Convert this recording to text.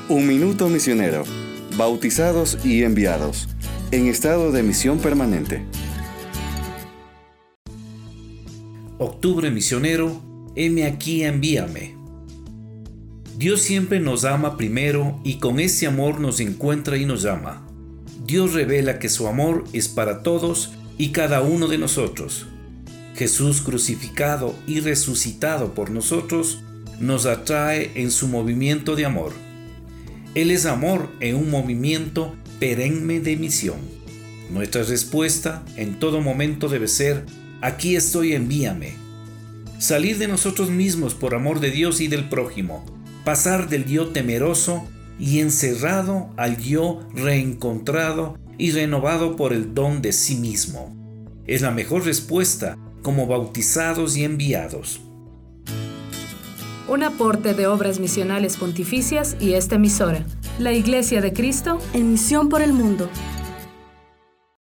Un minuto misionero. Bautizados y enviados. En estado de misión permanente. Octubre misionero, heme aquí, envíame. Dios siempre nos ama primero y con ese amor nos encuentra y nos llama. Dios revela que su amor es para todos y cada uno de nosotros. Jesús crucificado y resucitado por nosotros nos atrae en su movimiento de amor. Él es amor en un movimiento perenne de misión. Nuestra respuesta en todo momento debe ser: aquí estoy, envíame. Salir de nosotros mismos por amor de Dios y del prójimo. Pasar del yo temeroso y encerrado al yo reencontrado y renovado por el don de sí mismo. Es la mejor respuesta como bautizados y enviados. Un aporte de Obras Misionales Pontificias y esta emisora, la Iglesia de Cristo, en misión por el mundo.